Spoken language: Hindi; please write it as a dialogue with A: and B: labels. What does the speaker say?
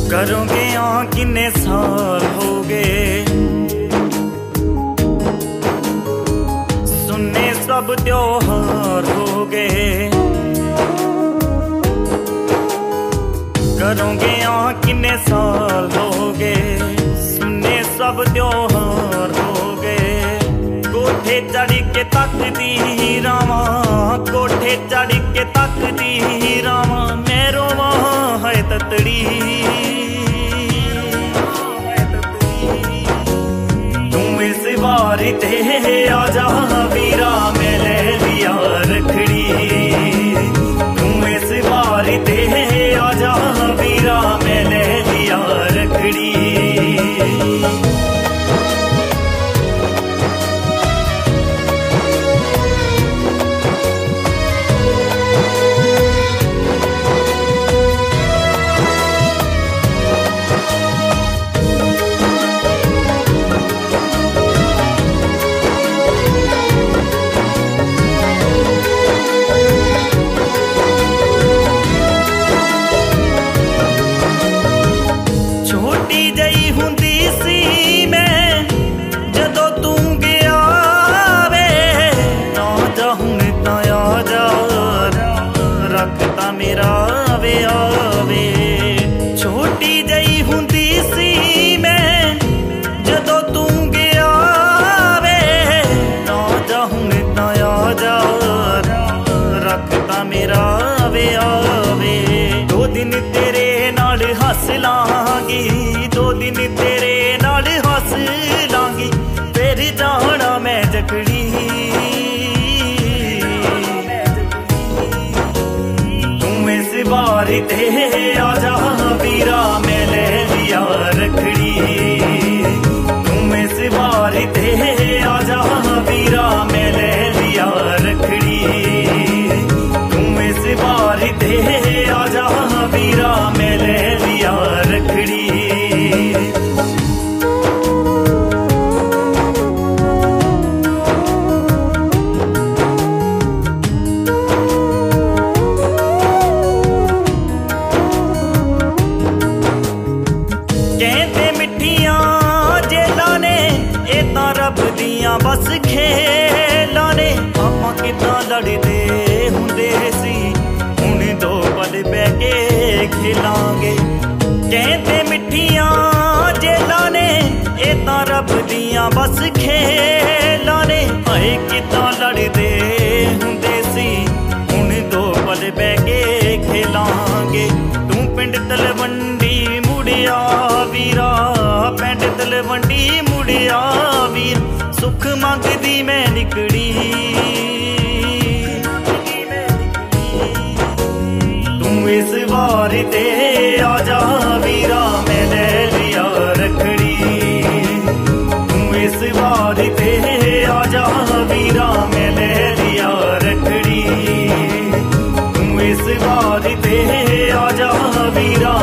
A: करोगे किन्ने साल हो गए, सुनने सब त्योहार हो गए। करोगे किन्ने साल हो गए, सुनने सब त्योहार हो गए। कोठे चढ़ के तकदी रावा, कोठे चढ़ के तकदी रावा, मैं रोवा है ततड़ी। तू इस बारी ते आजा वीरा, मैं ले लिया रखड़ी। तू इस बारी ते आजा वीरा, मैं ले लिया रखड़ी। मेरा वे आवे छोटी जई हुंदी सी मैं, जदों तू गया वे ना जा हुण तां आ जा, रखता मेरा वे आवे। दो दिन तेरे नाल हस लांगी, दो दिन तेरे नाल हस लांगी, फिर जाना मैं जकड़ी। बारी ते आजा वीरा, मैं ले लिया रखड़ी। तुम इस बारी ते आजा वीरा, मैं ले लिया रखड़ी। तुम इस बारी ते आजा वीरा, मैं ले लिया रखड़ी। रब दियां बस खेलां ने, आपां किदां लड़दे हुंदे सी, हुण दो पल बह के खेलांगे। कहंदे मिठियां जेलां ने, ए तां रब दियां बस खेलां ने, हाय किदां लड़दे हुंदे सी, हुण दो पल बह के खेलांगे। तू पिंड तलवंडी मुड़िया वीरा, पिंड तलवंडी मुड़िया वीर, सुख मंगदी मैं निकड़ी। तू इस बारी ते आजा वीरा, मैं ले लिया रखड़ी। तू इस बारी ते आजा वीरा, मैं ले लिया रखड़ी। तू इस बारी ते आजा वीरा,